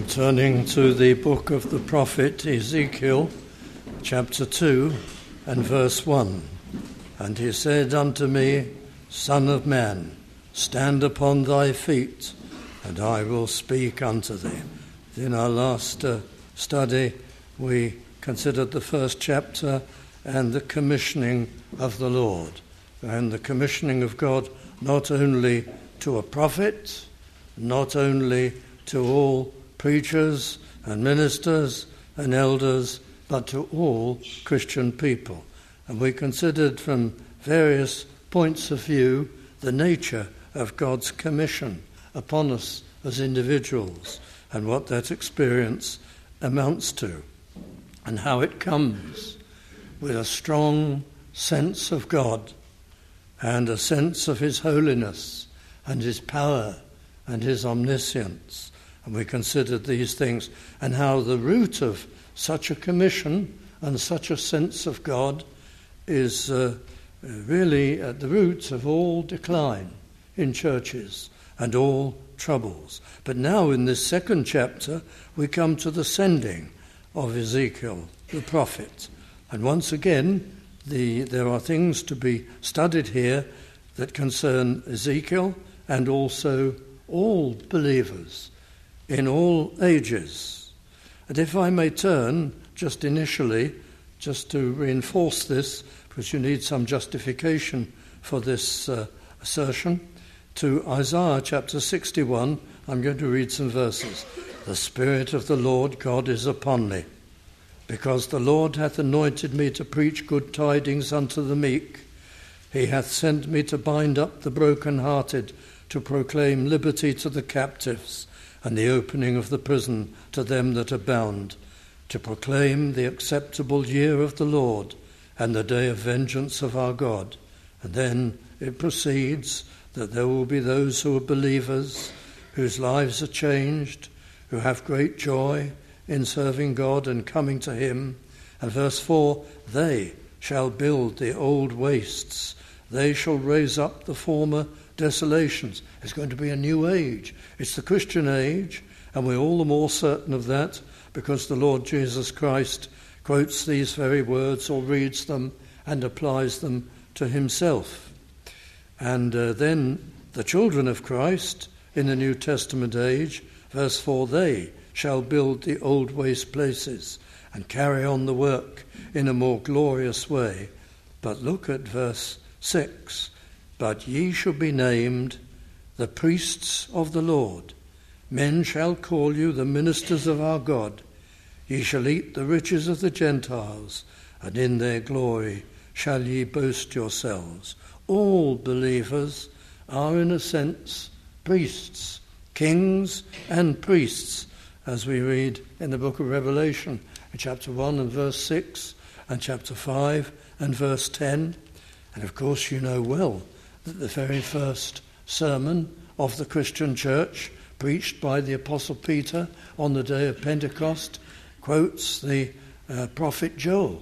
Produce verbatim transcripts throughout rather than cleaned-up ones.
I'm turning to the book of the prophet Ezekiel, chapter two and verse one. And he said unto me, Son of man, stand upon thy feet, and I will speak unto thee. In our last uh, study, we considered the first chapter and the commissioning of the Lord, and the commissioning of God not only to a prophet, not only to all preachers and ministers and elders, but to all Christian people. And we considered from various points of view the nature of God's commission upon us as individuals and what that experience amounts to, and how it comes with a strong sense of God and a sense of his holiness and his power and his omniscience. And we considered these things and how the root of such a commission and such a sense of God is uh, really at the root of all decline in churches and all troubles. But now in this second chapter we come to the sending of Ezekiel the prophet. And once again the, there are things to be studied here that concern Ezekiel and also all believers in all ages. And if I may turn just initially, just to reinforce this, because you need some justification for this uh, assertion, to Isaiah chapter sixty-one, I'm going to read some verses. The Spirit of the Lord God is upon me, because the Lord hath anointed me to preach good tidings unto the meek. He hath sent me to bind up the brokenhearted, to proclaim liberty to the captives, and the opening of the prison to them that are bound, to proclaim the acceptable year of the Lord and the day of vengeance of our God. And then it proceeds that there will be those who are believers, whose lives are changed, who have great joy in serving God and coming to him. And verse four, they shall build the old wastes, they shall raise up the former desolations. It's going to be a new age. It's the Christian age, and we're all the more certain of that because the Lord Jesus Christ quotes these very words or reads them and applies them to himself. And uh, then the children of Christ in the New Testament age, verse four, they shall build the old waste places and carry on the work in a more glorious way. But look at verse six. But ye shall be named the priests of the Lord. Men shall call you the ministers of our God. Ye shall eat the riches of the Gentiles, and in their glory shall ye boast yourselves. All believers are, in a sense, priests, kings and priests, as we read in the book of Revelation, in chapter one and verse six, and chapter five and verse ten. And of course you know well that the very first sermon of the Christian church, preached by the Apostle Peter on the day of Pentecost, quotes the uh, prophet Joel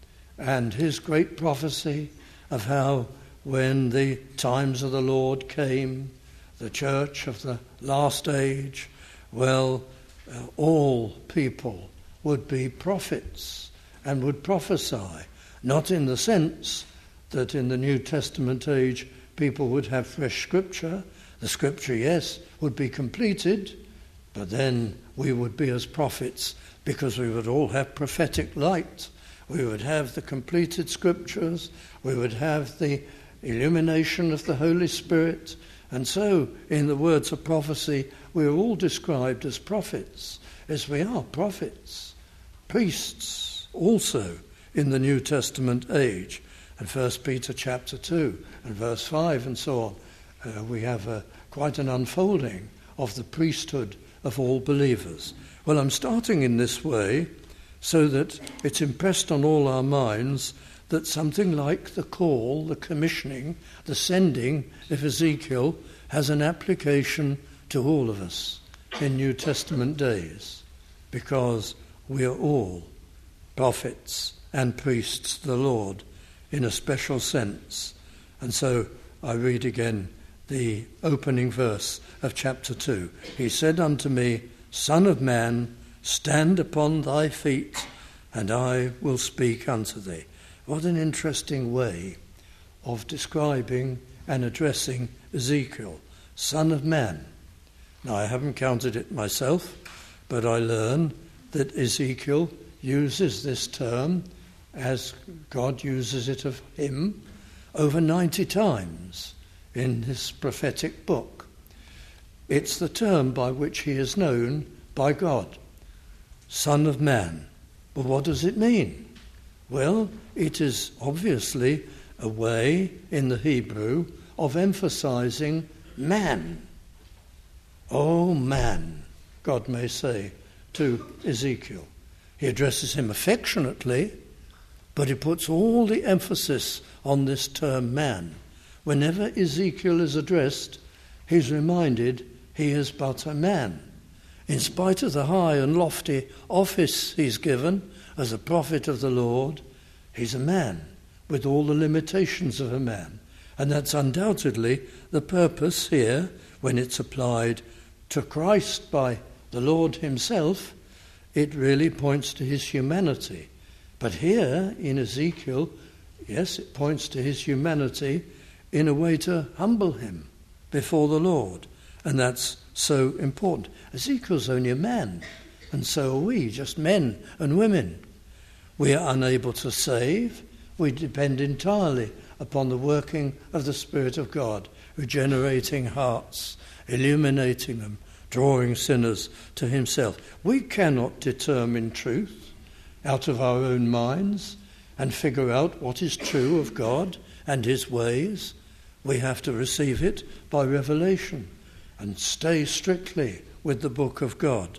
and his great prophecy of how when the times of the Lord came, the church of the last age, well, uh, all people would be prophets and would prophesy, not in the sense that in the New Testament age people would have fresh scripture. The scripture, yes, would be completed, but then we would be as prophets because we would all have prophetic light. We would have the completed scriptures. We would have the illumination of the Holy Spirit. And so, in the words of prophecy, we are all described as prophets, as we are prophets, priests also in the New Testament age. And First Peter chapter two and verse five and so on, uh, we have a, quite an unfolding of the priesthood of all believers. Well, I'm starting in this way so that it's impressed on all our minds that something like the call, the commissioning, the sending of Ezekiel has an application to all of us in New Testament days, because we are all prophets and priests to the Lord in a special sense. And so I read again the opening verse of chapter two. He said unto me, Son of man, stand upon thy feet, and I will speak unto thee. What an interesting way of describing and addressing Ezekiel, Son of man. Now, I haven't counted it myself, but I learn that Ezekiel uses this term, as God uses it of him, over ninety times in this prophetic book. It's the term by which he is known by God, Son of man. But what does it mean? Well, it is obviously a way in the Hebrew of emphasizing man. Oh, man, God may say to Ezekiel. He addresses him affectionately, but he puts all the emphasis on this term man. Whenever Ezekiel is addressed, he's reminded he is but a man. In spite of the high and lofty office he's given as a prophet of the Lord, he's a man with all the limitations of a man. And that's undoubtedly the purpose here when it's applied to Christ by the Lord himself. It really points to his humanity. But here in Ezekiel, yes, it points to his humanity in a way to humble him before the Lord. And that's so important. Ezekiel's only a man, and so are we, just men and women. We are unable to save. We depend entirely upon the working of the Spirit of God, regenerating hearts, illuminating them, drawing sinners to himself. We cannot determine truth out of our own minds and figure out what is true of God and his ways. We have to receive it by revelation and stay strictly with the book of God.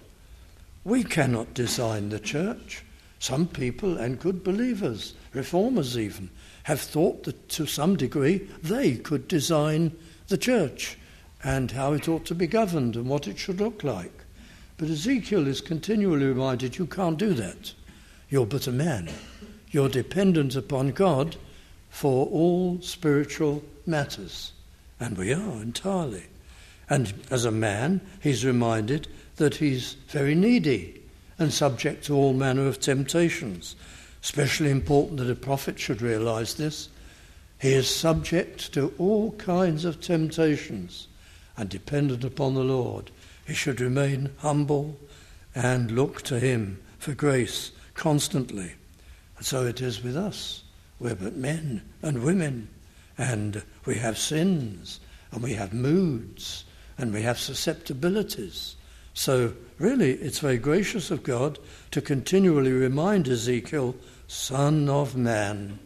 We cannot design the church. Some people, and good believers, reformers even, have thought that to some degree they could design the church and how it ought to be governed and what it should look like. But Ezekiel is continually reminded, you can't do that. You're but a man. You're dependent upon God for all spiritual matters. And we are entirely. And as a man, he's reminded that he's very needy and subject to all manner of temptations. Especially important that a prophet should realize this. He is subject to all kinds of temptations and dependent upon the Lord. He should remain humble and look to him for grace constantly. And so it is with us. We're but men and women, and we have sins, and we have moods, and we have susceptibilities. So really, it's very gracious of God to continually remind Ezekiel, Son of man,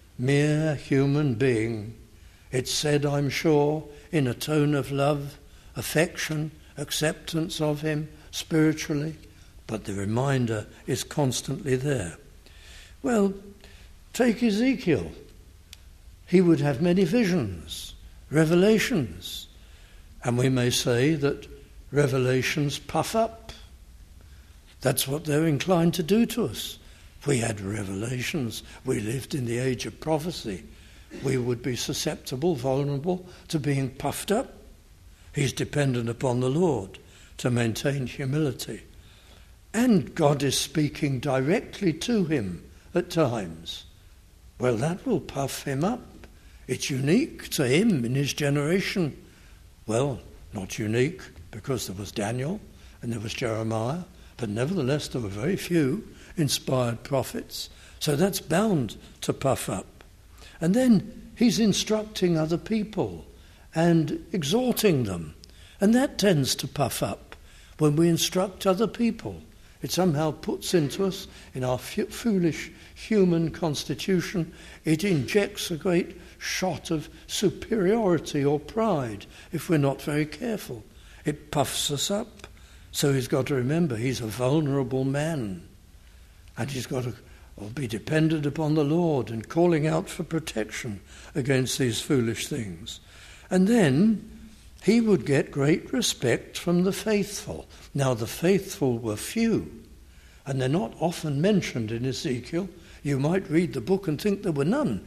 mere human being. It's said, I'm sure, in a tone of love, affection, acceptance of him spiritually, but the reminder is constantly there. Well, take Ezekiel. He would have many visions, revelations, and we may say that revelations puff up. That's what they're inclined to do to us. If we had revelations, we lived in the age of prophecy, we would be susceptible, vulnerable to being puffed up. He's dependent upon the Lord to maintain humility. And God is speaking directly to him at times. Well, that will puff him up. It's unique to him in his generation. Well, not unique, because there was Daniel and there was Jeremiah, but nevertheless there were very few inspired prophets. So that's bound to puff up. And then he's instructing other people and exhorting them. And that tends to puff up when we instruct other people. It somehow puts into us, in our f- foolish human constitution, it injects a great shot of superiority or pride if we're not very careful. It puffs us up. So he's got to remember he's a vulnerable man. And he's got to be dependent upon the Lord and calling out for protection against these foolish things. And then he would get great respect from the faithful. Now, the faithful were few, and they're not often mentioned in Ezekiel. You might read the book and think there were none,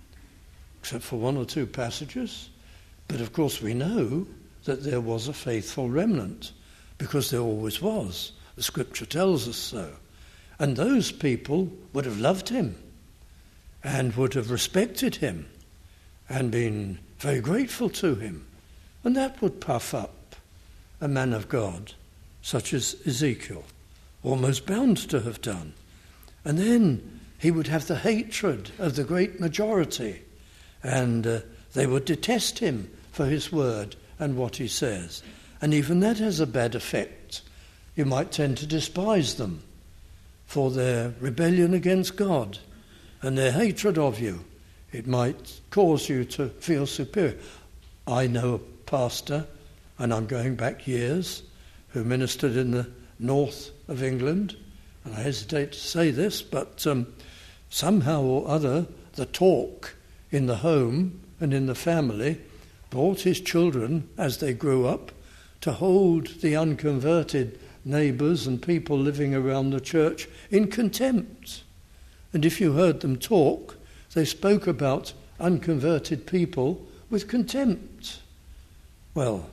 except for one or two passages. But of course we know that there was a faithful remnant, because there always was. The scripture tells us so. And those people would have loved him and would have respected him and been very grateful to him. And that would puff up a man of God such as Ezekiel, almost bound to have done. And then he would have the hatred of the great majority, and uh, they would detest him for his word and what he says. And even that has a bad effect. You might tend to despise them for their rebellion against God and their hatred of you. It might cause you to feel superior. I know a pastor, and I'm going back years, who ministered in the north of England, and I hesitate to say this, but um, somehow or other the talk in the home and in the family brought his children, as they grew up, to hold the unconverted neighbours and people living around the church in contempt. And if you heard them talk, they spoke about unconverted people with contempt. Well,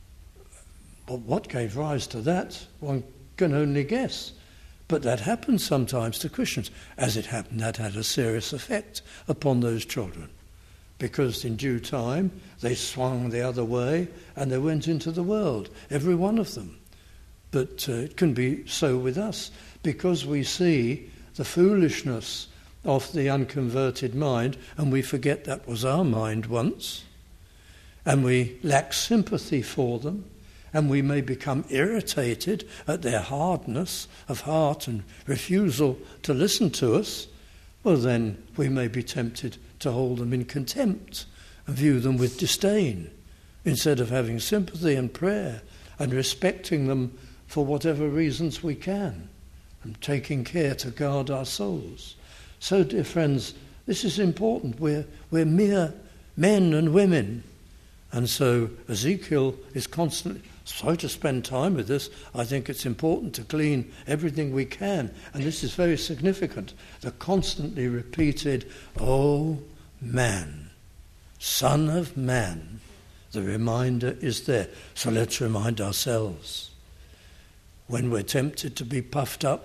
what gave rise to that, one can only guess. But that happens sometimes to Christians. As it happened, that had a serious effect upon those children, because in due time they swung the other way and they went into the world, every one of them. But uh, it can be so with us, because we see the foolishness of the unconverted mind, and we forget that was our mind once, and we lack sympathy for them, and we may become irritated at their hardness of heart and refusal to listen to us. Well, then we may be tempted to hold them in contempt and view them with disdain, instead of having sympathy and prayer and respecting them for whatever reasons we can, and taking care to guard our souls. So, dear friends, this is important. We're, we're mere men and women. And so Ezekiel is constantly, so to spend time with this, I think it's important to glean everything we can. And this is very significant. The constantly repeated, "Oh man, son of man." The reminder is there. So let's remind ourselves, when we're tempted to be puffed up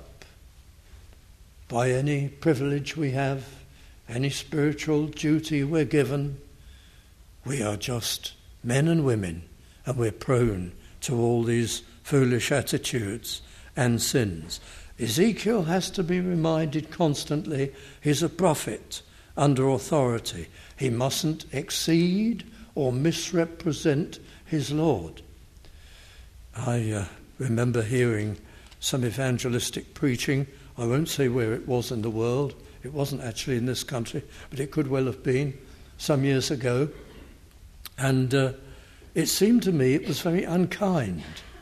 by any privilege we have, any spiritual duty we're given, we are just men and women, and we're prone to all these foolish attitudes and sins. Ezekiel has to be reminded constantly he's a prophet under authority. He mustn't exceed or misrepresent his Lord. I uh, remember hearing some evangelistic preaching. I won't say where it was in the world. It wasn't actually in this country, but it could well have been some years ago. And uh, it seemed to me it was very unkind.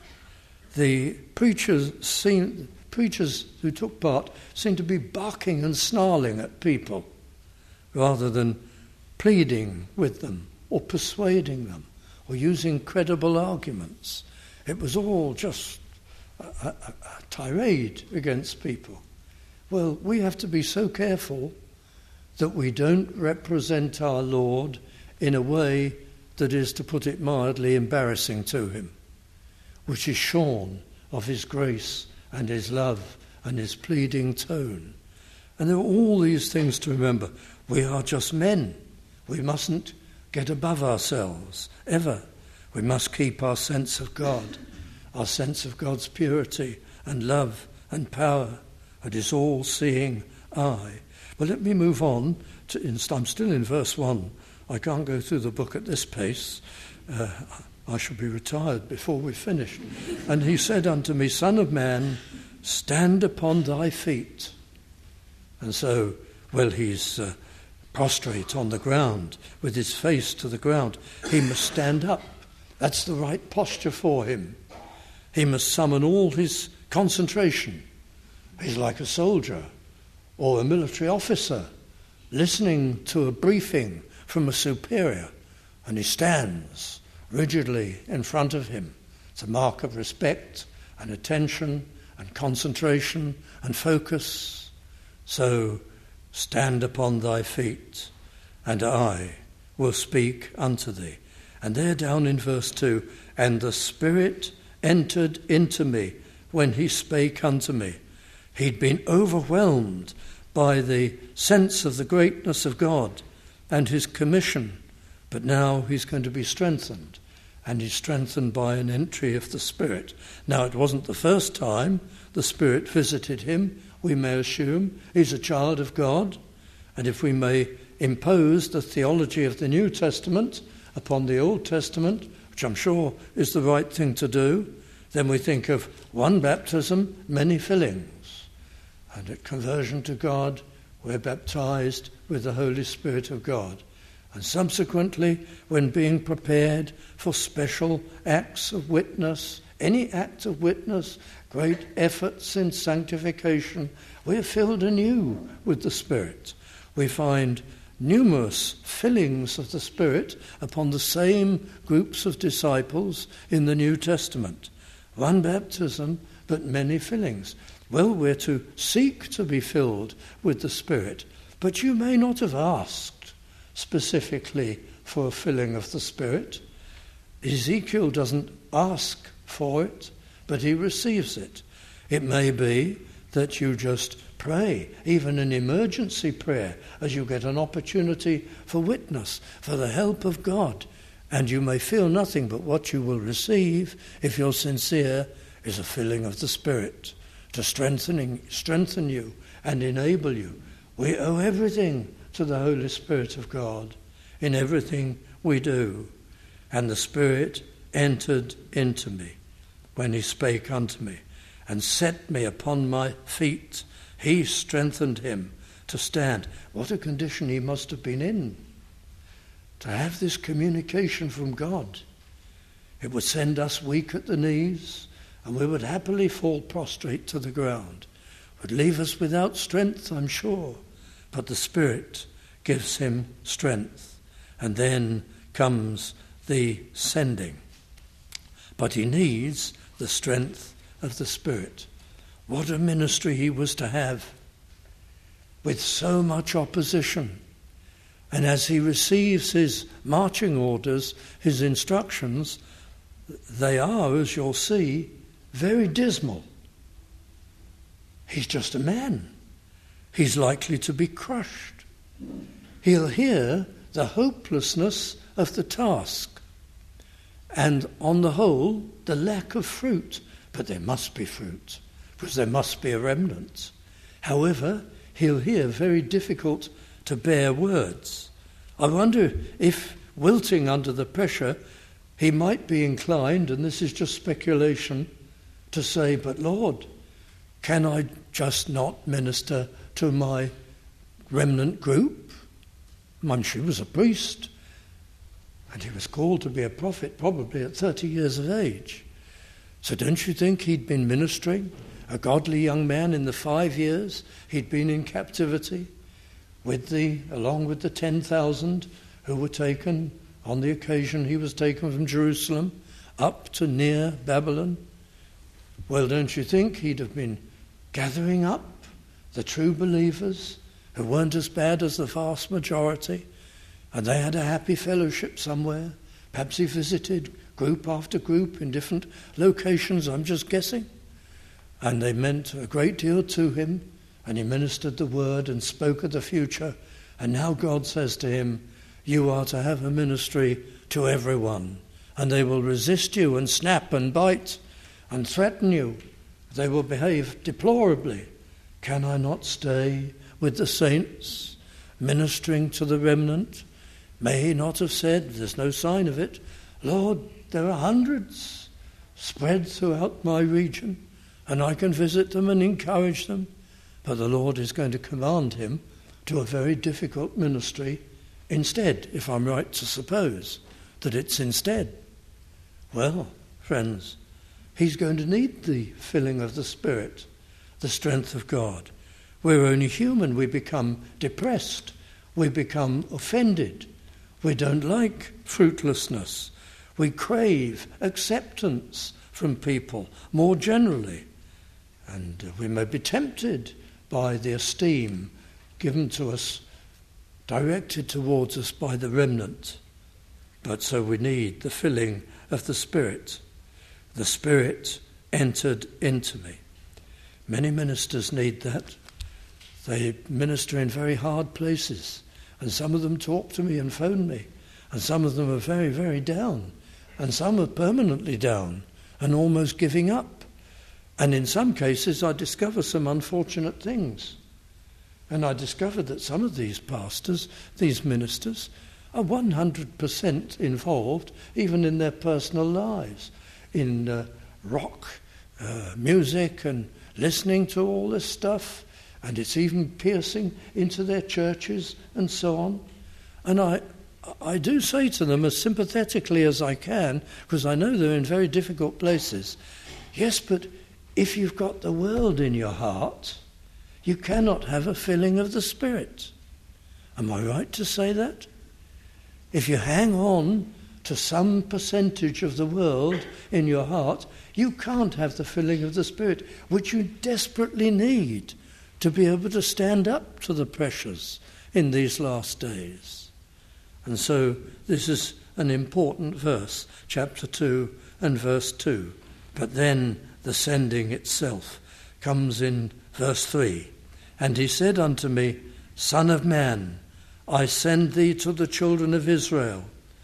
The preachers seemed, preachers who took part seemed to be barking and snarling at people rather than pleading with them or persuading them or using credible arguments. It was all just a, a, a tirade against people. Well, we have to be so careful that we don't represent our Lord in a way that is, to put it mildly, embarrassing to him, which is shorn of his grace and his love and his pleading tone. And there are all these things to remember. We are just men. We mustn't get above ourselves, ever. We must keep our sense of God, our sense of God's purity and love and power, and his all-seeing eye. Well, let me move on. To, I'm still in verse one. I can't go through the book at this pace. Uh, I shall be retired before we've finished. And he said unto me, Son of man, stand upon thy feet. And so, well, he's uh, prostrate on the ground, with his face to the ground. He must stand up. That's the right posture for him. He must summon all his concentration. He's like a soldier or a military officer listening to a briefing from a superior, and he stands rigidly in front of him. It's a mark of respect and attention and concentration and focus. So stand upon thy feet, and I will speak unto thee. And there down in verse two, and the Spirit entered into me when he spake unto me. He'd been overwhelmed by the sense of the greatness of God and his commission, but now he's going to be strengthened, and he's strengthened by an entry of the Spirit. Now, it wasn't the first time the Spirit visited him, we may assume. He's a child of God, and if we may impose the theology of the New Testament upon the Old Testament, which I'm sure is the right thing to do, then we think of one baptism, many fillings. And at conversion to God, we're baptized with the Holy Spirit of God. And subsequently, when being prepared for special acts of witness, any act of witness, great efforts in sanctification, we're filled anew with the Spirit. We find numerous fillings of the Spirit upon the same groups of disciples in the New Testament. One baptism, but many fillings. Well, we're to seek to be filled with the Spirit, but you may not have asked specifically for a filling of the Spirit. Ezekiel doesn't ask for it, but he receives it. It may be that you just pray, even an emergency prayer, as you get an opportunity for witness, for the help of God, and you may feel nothing but what you will receive, if you're sincere, is a filling of the Spirit to strengthening, strengthen you and enable you. We owe everything to the Holy Spirit of God in everything we do. And the Spirit entered into me when he spake unto me and set me upon my feet. He strengthened him to stand. What a condition he must have been in to have this communication from God. It would send us weak at the knees, and we would happily fall prostrate to the ground. It would leave us without strength, I'm sure, but the Spirit gives him strength. And then comes the sending. But he needs the strength of the Spirit. What a ministry he was to have, with so much opposition. And as he receives his marching orders, his instructions, they are, as you'll see, very dismal. He's just a man. He's likely to be crushed. He'll hear the hopelessness of the task, and on the whole, the lack of fruit. But there must be fruit, because there must be a remnant. However, he'll hear very difficult to bear words. I wonder if, wilting under the pressure, he might be inclined, and this is just speculation, to say, but Lord, can I just not minister to my remnant group? Mum, she was a priest, and he was called to be a prophet probably at thirty years of age. So don't you think he'd been ministering, a godly young man, in the five years he'd been in captivity, with the, along with the ten thousand who were taken on the occasion he was taken from Jerusalem up to near Babylon? Well, don't you think he'd have been gathering up the true believers who weren't as bad as the vast majority, and they had a happy fellowship somewhere? Perhaps he visited group after group in different locations, I'm just guessing. And they meant a great deal to him, and he ministered the word and spoke of the future. And now God says to him, you are to have a ministry to everyone, and they will resist you and snap and bite and threaten you. They will behave deplorably. Can I not stay with the saints, ministering to the remnant? May he not have said, there's no sign of it, Lord, there are hundreds spread throughout my region, and I can visit them and encourage them. But the Lord is going to command him to a very difficult ministry instead, if I'm right to suppose that it's instead. Well, friends, he's going to need the filling of the Spirit, the strength of God. We're only human. We become depressed. We become offended. We don't like fruitlessness. We crave acceptance from people more generally. And we may be tempted by the esteem given to us, directed towards us by the remnant. But so we need the filling of the Spirit. the Spirit entered into me. Many ministers need that. They minister in very hard places, and some of them talk to me and phone me, and some of them are very, very down, and some are permanently down and almost giving up. And in some cases I discover some unfortunate things. And I discovered that some of these pastors, these ministers, are one hundred percent involved, even in their personal lives, in uh, rock uh, music and listening to all this stuff, and it's even piercing into their churches and so on. And I I do say to them as sympathetically as I can, because I know they're in very difficult places, yes, but if you've got the world in your heart, you cannot have a filling of the Spirit. Am I right to say that? If you hang on to some percentage of the world in your heart, you can't have the filling of the Spirit, which you desperately need to be able to stand up to the pressures in these last days. And so this is an important verse, chapter two and verse two. But then the sending itself comes in verse three. And he said unto me, Son of man, I send thee to the children of Israel,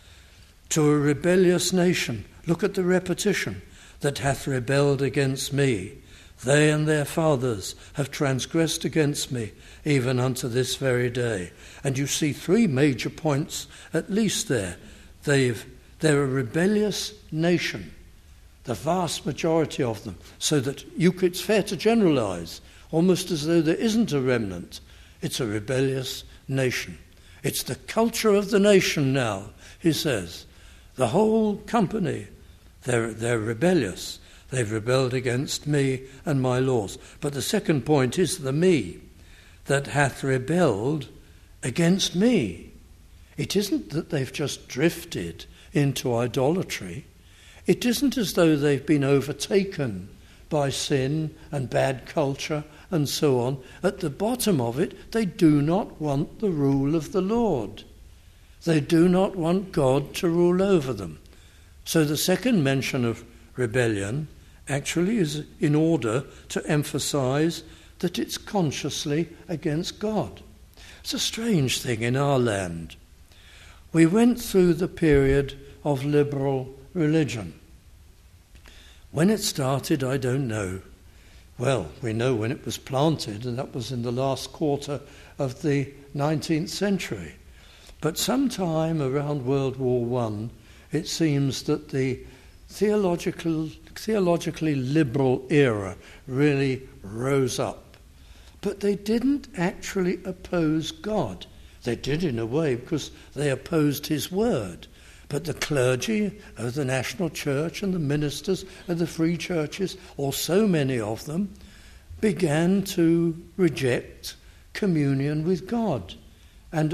to a rebellious nation. Look at the repetition. That hath rebelled against me. They and their fathers have transgressed against me, even unto this very day. And you see three major points at least there. They've, they're a rebellious nation, the vast majority of them, so that you could, it's fair to generalize, almost as though there isn't a remnant. It's a rebellious nation. It's the culture of the nation now, he says. The whole company, they're, they're rebellious. They've rebelled against me and my laws. But the second point is the me that hath rebelled against me. It isn't that they've just drifted into idolatry. It isn't as though they've been overtaken by sin and bad culture and so on. At the bottom of it, they do not want the rule of the Lord. They do not want God to rule over them. So the second mention of rebellion actually is in order to emphasize that it's consciously against God. It's a strange thing in our land. We went through the period of liberal religion. When it started, I don't know. Well, we know when it was planted, and that was in the last quarter of the nineteenth century. But sometime around World War One, it seems that the theological, theologically liberal era really rose up. But they didn't actually oppose God. They did in a way because they opposed his word. But the clergy of the National Church and the ministers of the free churches, or so many of them, began to reject communion with God and uh,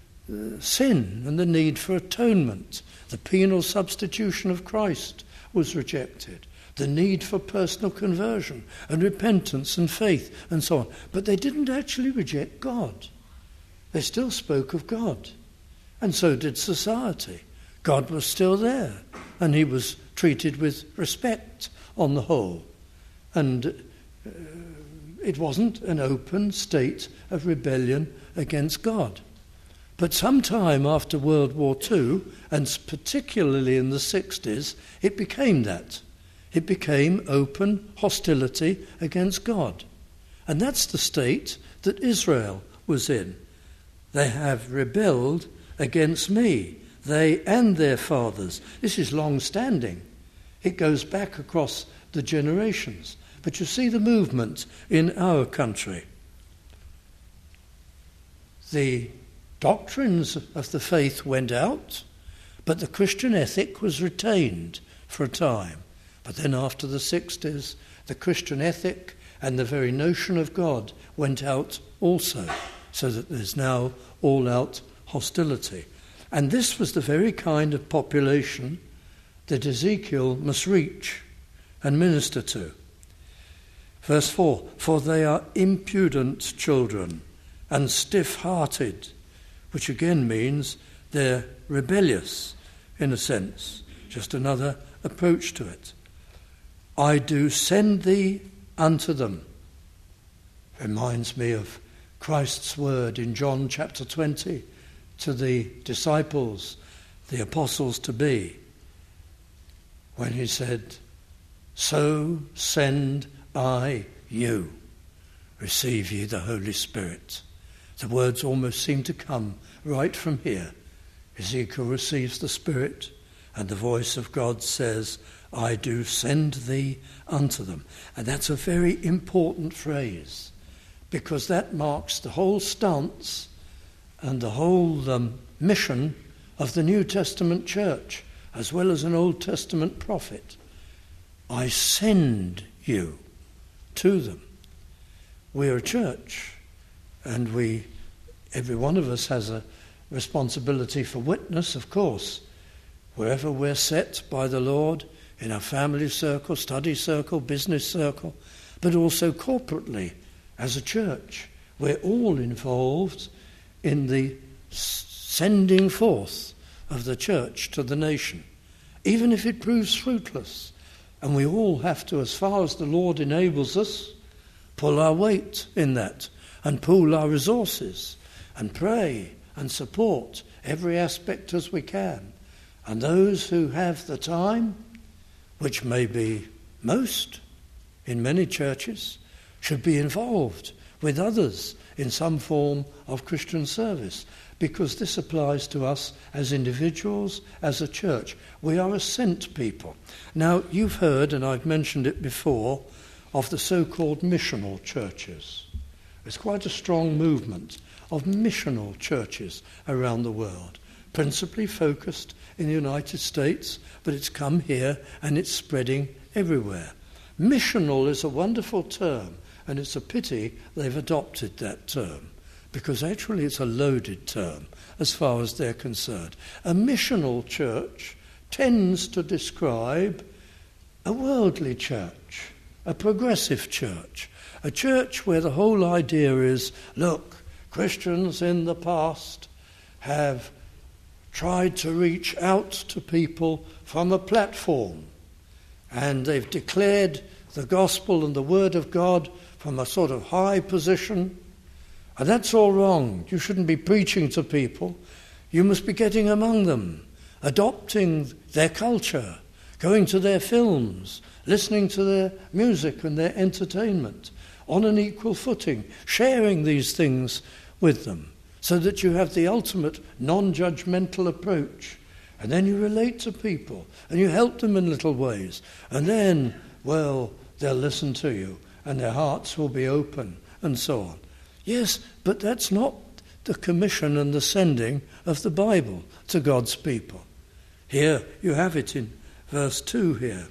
sin and the need for atonement. The penal substitution of Christ was rejected. The need for personal conversion and repentance and faith and so on. But they didn't actually reject God. They still spoke of God. And so did society. God was still there, and he was treated with respect on the whole. And uh, it wasn't an open state of rebellion against God. But sometime after World War Two, and particularly in the sixties, it became that. It became open hostility against God. And that's the state that Israel was in. They have rebelled against me, they and their fathers. This is long-standing. It goes back across the generations. But you see the movement in our country. The doctrines of the faith went out, but the Christian ethic was retained for a time. But then after the sixties, the Christian ethic and the very notion of God went out also, so that there's now all-out hostility. And this was the very kind of population that Ezekiel must reach and minister to. Verse four, for they are impudent children and stiff-hearted, which again means they're rebellious in a sense, just another approach to it. I do send thee unto them. Reminds me of Christ's word in John chapter twenty to the disciples, the apostles to be, when he said, so send I you. Receive ye the Holy Spirit. The words almost seem to come right from here. Ezekiel receives the Spirit, and the voice of God says, I do send thee unto them. And that's a very important phrase, because that marks the whole stance and the whole um, mission of the New Testament church, as well as an Old Testament prophet. I send you to them. We're a church, and we, every one of us has a responsibility for witness, of course. Wherever we're set by the Lord, in our family circle, study circle, business circle, but also corporately as a church. We're all involved in the sending forth of the church to the nation, even if it proves fruitless. And we all have to, as far as the Lord enables us, pull our weight in that and pool our resources and pray and support every aspect as we can. And those who have the time, which may be most in many churches, should be involved with others in some form of Christian service, because this applies to us as individuals, as a church. We are a sent people. Now, you've heard, and I've mentioned it before, of the so-called missional churches. There's quite a strong movement of missional churches around the world, principally focused in the United States, but it's come here and it's spreading everywhere. Missional is a wonderful term, and it's a pity they've adopted that term, because actually it's a loaded term as far as they're concerned. A missional church tends to describe a worldly church, a progressive church, a church where the whole idea is, look, Christians in the past have tried to reach out to people from a platform, and they've declared the gospel and the word of God from a sort of high position, and that's all wrong. You shouldn't be preaching to people. You must be getting among them, adopting their culture, going to their films, listening to their music and their entertainment on an equal footing, sharing these things with them, so that you have the ultimate non-judgmental approach. And then you relate to people, and you help them in little ways. And then, well, they'll listen to you, and their hearts will be open, and so on. Yes, but that's not the commission and the sending of the Bible to God's people. Here, you have it in verse two here,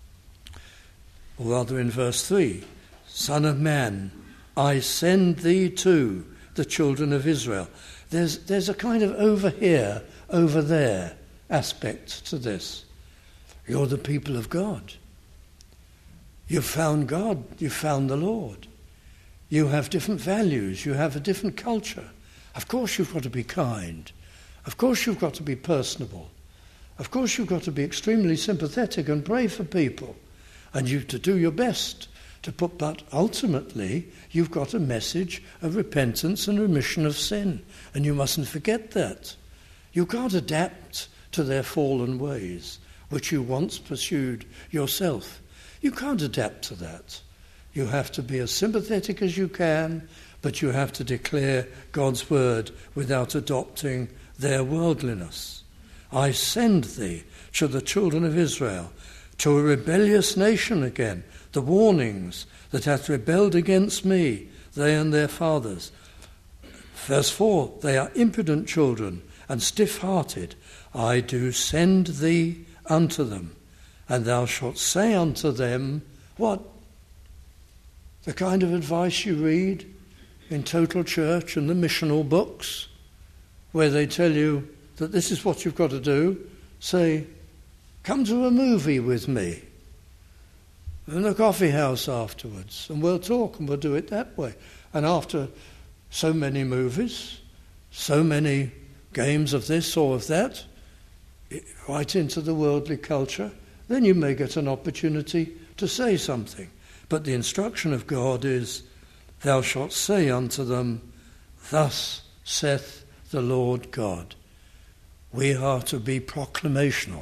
or rather in verse three. Son of man, I send thee to the children of Israel. There's, there's a kind of over here, over there aspect to this. You're the people of God. You've found God. You've found the Lord. You have different values. You have a different culture. Of course you've got to be kind. Of course you've got to be personable. Of course you've got to be extremely sympathetic and pray for people. And you've to do your best to put, but ultimately you've got a message of repentance and remission of sin. And you mustn't forget that. You can't adapt to their fallen ways, which you once pursued yourself. You can't adapt to that. You have to be as sympathetic as you can, but you have to declare God's word without adopting their worldliness. I send thee to the children of Israel, to a rebellious nation again, the warnings that hath rebelled against me, they and their fathers. Verse four, they are impudent children and stiff-hearted. I do send thee unto them, and thou shalt say unto them, what? The kind of advice you read in Total Church and the missional books, where they tell you that this is what you've got to do. Say, come to a movie with me in a coffee house afterwards, and we'll talk and we'll do it that way. And after so many movies, so many games of this or of that, right into the worldly culture, then you may get an opportunity to say something. But the instruction of God is, thou shalt say unto them, thus saith the Lord God. We are to be proclamational.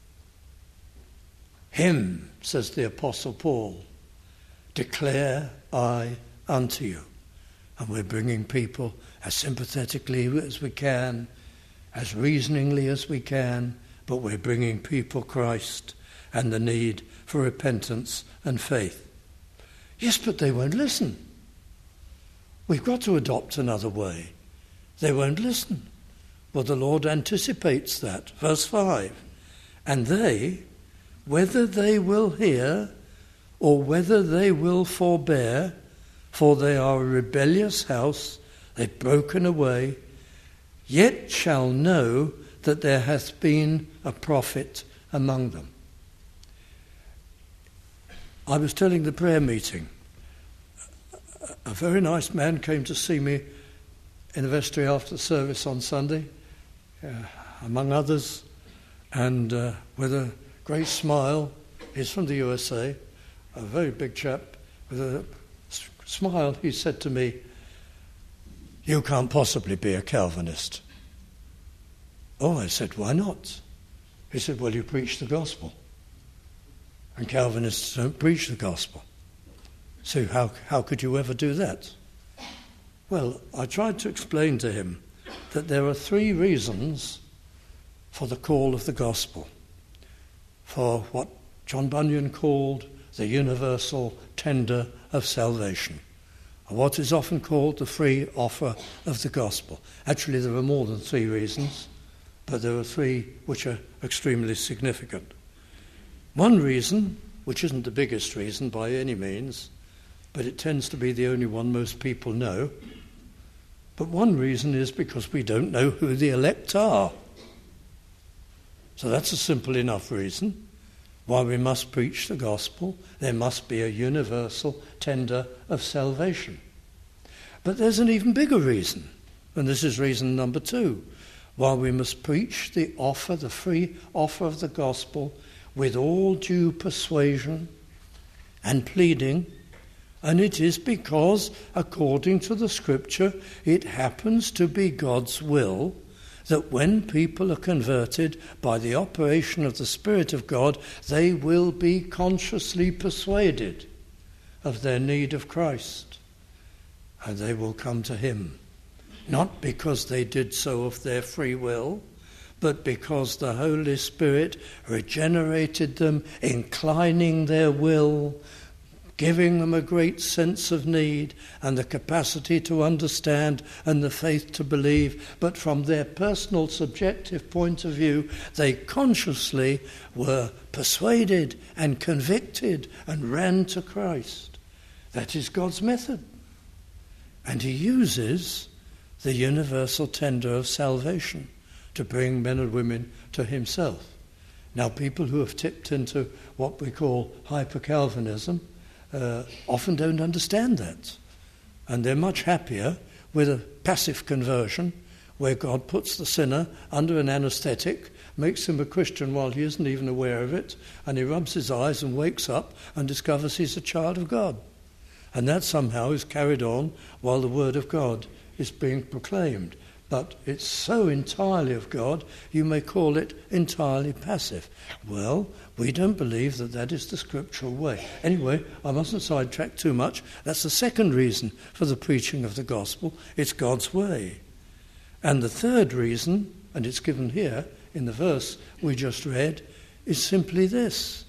Him, says the Apostle Paul, declare I unto you. And we're bringing people as sympathetically as we can, as reasoningly as we can, but we're bringing people Christ and the need for repentance and faith. Yes, but they won't listen. We've got to adopt another way. They won't listen. Well, the Lord anticipates that. Verse five. And they, whether they will hear or whether they will forbear, for they are a rebellious house, they've broken away, yet shall know that there hath been a prophet among them. I was telling the prayer meeting, a very nice man came to see me in the vestry after the service on Sunday, uh, among others, and uh, with a great smile. He's from the U S A, a very big chap. With a s- smile, he said to me, you can't possibly be a Calvinist. Oh, I said, why not? He said, well, you preach the gospel. And Calvinists don't preach the gospel. So how how could you ever do that? Well, I tried to explain to him that there are three reasons for the call of the gospel, for what John Bunyan called the universal tender of salvation, or what is often called the free offer of the gospel. Actually, there are more than three reasons, but there are three which are extremely significant. One reason, which isn't the biggest reason by any means, but it tends to be the only one most people know, but one reason is because we don't know who the elect are. So that's a simple enough reason why we must preach the gospel. There must be a universal tender of salvation. But there's an even bigger reason, and this is reason number two, why we must preach the offer, the free offer of the gospel, with all due persuasion and pleading, and it is because, according to the Scripture, it happens to be God's will that when people are converted by the operation of the Spirit of God, they will be consciously persuaded of their need of Christ, and they will come to him, not because they did so of their free will, but because the Holy Spirit regenerated them, inclining their will, giving them a great sense of need and the capacity to understand and the faith to believe. But from their personal subjective point of view, they consciously were persuaded and convicted and ran to Christ. That is God's method. And he uses the universal tender of salvation to bring men and women to himself. Now, people who have tipped into what we call hyper-Calvinism uh, often don't understand that. And they're much happier with a passive conversion where God puts the sinner under an anesthetic, makes him a Christian while he isn't even aware of it, and he rubs his eyes and wakes up and discovers he's a child of God. And that somehow is carried on while the word of God is being proclaimed. But it's so entirely of God, you may call it entirely passive. Well, we don't believe that that is the scriptural way. Anyway, I mustn't sidetrack too much. That's the second reason for the preaching of the gospel. It's God's way. And the third reason, and it's given here in the verse we just read, is simply this: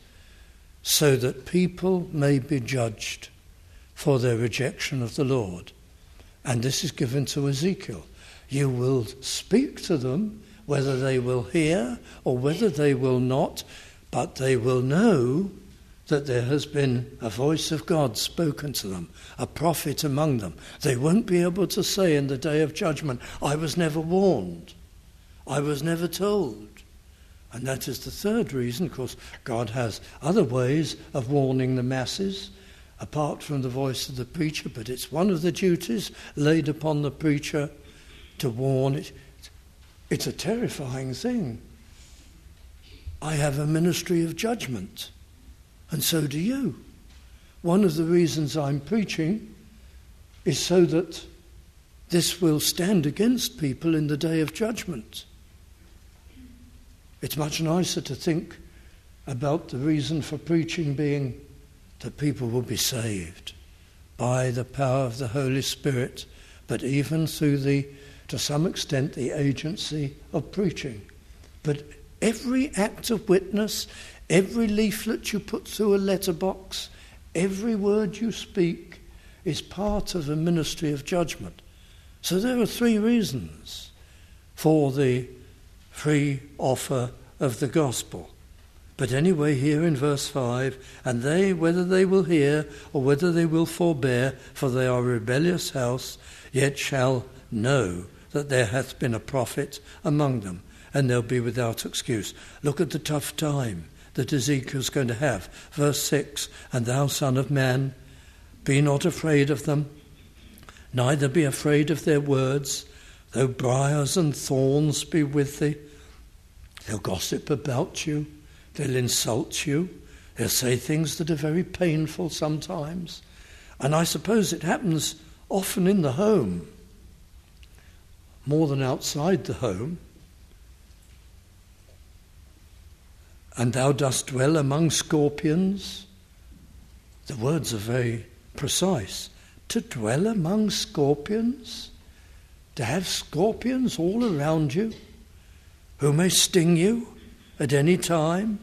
so that people may be judged for their rejection of the Lord. And this is given to Ezekiel. You will speak to them, whether they will hear or whether they will not, but they will know that there has been a voice of God spoken to them, a prophet among them. They won't be able to say in the day of judgment, I was never warned, I was never told. And that is the third reason. Of course, God has other ways of warning the masses, apart from the voice of the preacher, but it's one of the duties laid upon the preacher to warn. It. It's a terrifying thing. I have a ministry of judgment. And so do you. One of the reasons I'm preaching is so that this will stand against people in the day of judgment. It's much nicer to think about the reason for preaching being that people will be saved by the power of the Holy Spirit, but even through the, to some extent, the agency of preaching. But every act of witness, every leaflet you put through a letterbox, every word you speak is part of a ministry of judgment. So there are three reasons for the free offer of the gospel. But anyway, here in verse five, and they, whether they will hear or whether they will forbear, for they are a rebellious house, yet shall know that there hath been a prophet among them, and they'll be without excuse. Look at the tough time that Ezekiel's going to have. Verse six, and thou, son of man, be not afraid of them, neither be afraid of their words, though briars and thorns be with thee. They'll gossip about you, they'll insult you, they'll say things that are very painful sometimes. And I suppose it happens often in the home, more than outside the home. And thou dost dwell among scorpions. The words are very precise. To dwell among scorpions, to have scorpions all around you, who may sting you at any time.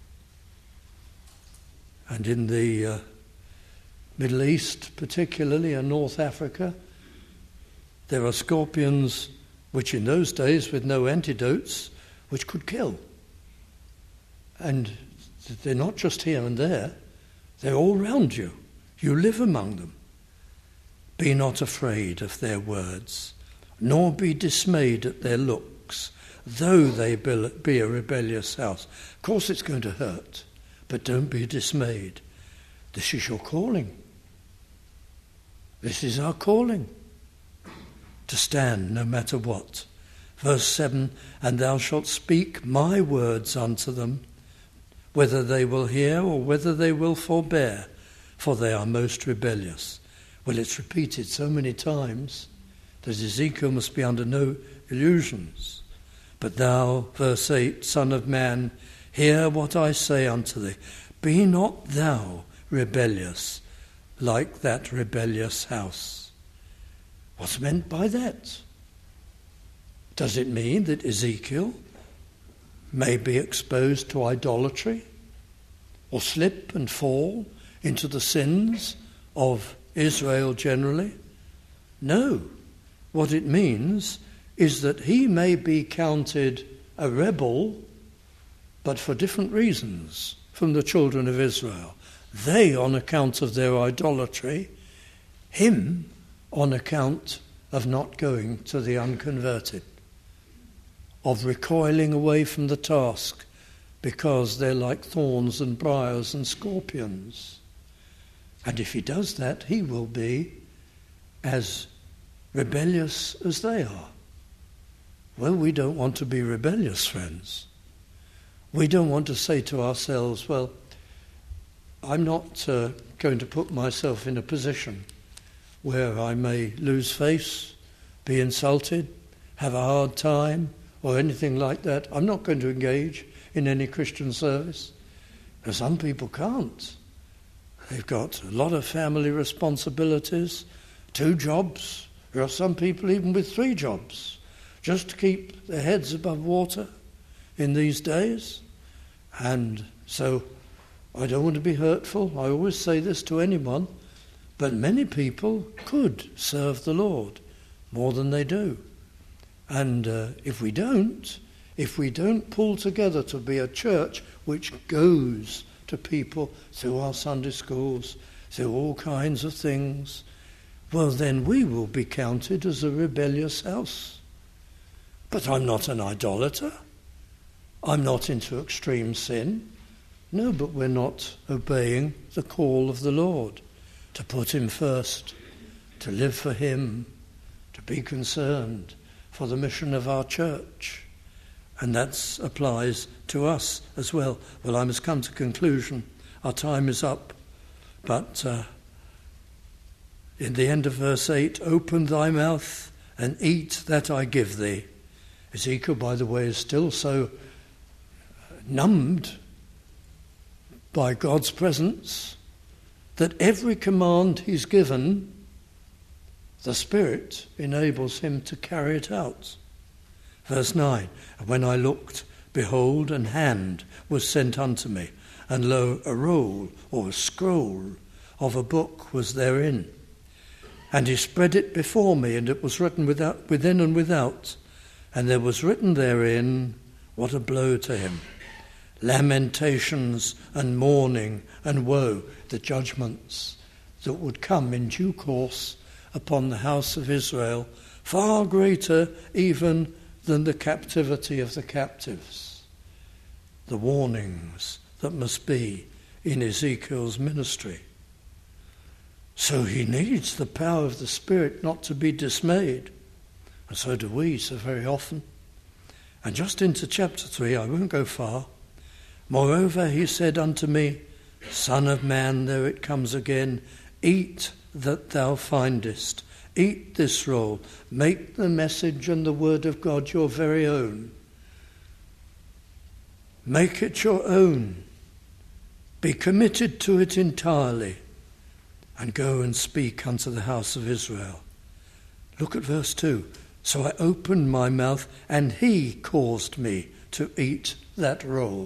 And in the uh, Middle East, particularly in North Africa, there are scorpions which in those days, with no antidotes, which could kill. And they're not just here and there, they're all round you. You live among them. Be not afraid of their words, nor be dismayed at their looks, though they be a rebellious house. Of course it's going to hurt, but don't be dismayed. This is your calling. This is our calling, to stand no matter what. Verse seven, and thou shalt speak my words unto them, whether they will hear or whether they will forbear, for they are most rebellious. Well, it's repeated so many times that Ezekiel must be under no illusions. But thou, verse eight, Son of man, hear what I say unto thee. Be not thou rebellious like that rebellious house. What's meant by that? Does it mean that Ezekiel may be exposed to idolatry or slip and fall into the sins of Israel generally? No. What it means is that he may be counted a rebel, but for different reasons from the children of Israel. They on account of their idolatry, him on account of not going to the unconverted, of recoiling away from the task because they're like thorns and briars and scorpions. And if he does that, he will be as rebellious as they are. Well, we don't want to be rebellious, friends. We don't want to say to ourselves, well, I'm not uh, going to put myself in a position where I may lose face, be insulted, have a hard time, or anything like that. I'm not going to engage in any Christian service. Because some people can't. They've got a lot of family responsibilities, two jobs. There are some people even with three jobs, just to keep their heads above water in these days. And so I don't want to be hurtful. I always say this to anyone, but many people could serve the Lord more than they do. And uh, if we don't, if we don't pull together to be a church which goes to people through our Sunday schools, through all kinds of things, well, then we will be counted as a rebellious house. But I'm not an idolater. I'm not into extreme sin. No, but we're not obeying the call of the Lord to put him first, to live for him, to be concerned for the mission of our church. And that applies to us as well. Well, I must come to conclusion. our time is up. But uh, in the end of verse eight, open thy mouth and eat that I give thee. Ezekiel, by the way, is still so numbed by God's presence that every command he's given, the Spirit enables him to carry it out. Verse nine, and when I looked, behold, an hand was sent unto me, and lo, a roll or a scroll of a book was therein. And he spread it before me, and it was written without, within and without. And there was written therein, what a blow to him, lamentations and mourning and woe, the judgments that would come in due course upon the house of Israel, far greater even than the captivity of the captives. The warnings that must be in Ezekiel's ministry. So he needs the power of the Spirit not to be dismayed. And so do we so very often. And just into chapter three, I won't go far. Moreover, he said unto me, Son of man, there it comes again, eat that thou findest. Eat this roll. Make the message and the word of God your very own. Make it your own. Be committed to it entirely. And go and speak unto the house of Israel. Look at verse two. So I opened my mouth, and he caused me to eat that roll.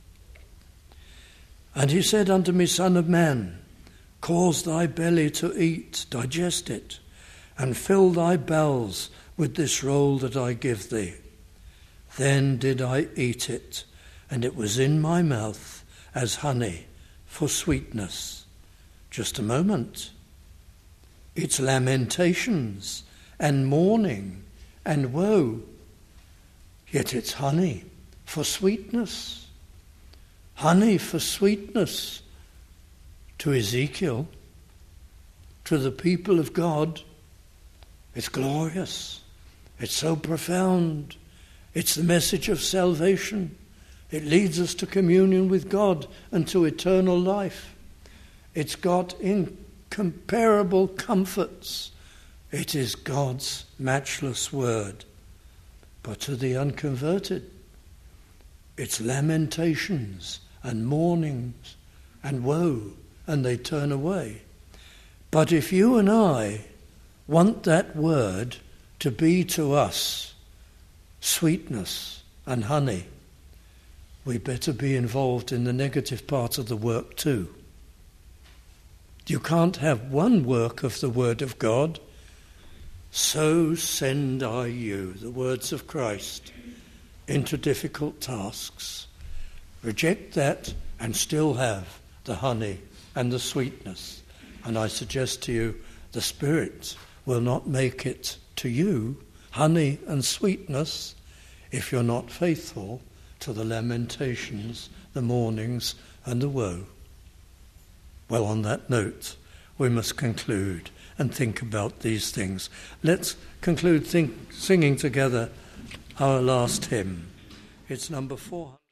And he said unto me, Son of man, cause thy belly to eat, digest it, and fill thy bowels with this roll that I give thee. Then did I eat it, and it was in my mouth as honey for sweetness. Just a moment. It's lamentations and mourning and woe, yet it's honey for sweetness. Honey for sweetness to Ezekiel, to the people of God. It's glorious. It's so profound. It's the message of salvation. It leads us to communion with God and to eternal life. It's got incomparable comforts. It is God's matchless word. But to the unconverted, it's lamentations and mournings and woe, and they turn away. But if you and I want that word to be to us sweetness and honey, we better be involved in the negative part of the work too. You can't have one work of the word of God. So send I you, the words of Christ, into difficult tasks. Reject that and still have the honey and the sweetness. And I suggest to you, the Spirit will not make it to you honey and sweetness if you're not faithful to the lamentations, the mournings and the woe. Well, on that note, we must conclude and think about these things. Let's conclude think, singing together our last hymn. It's number four.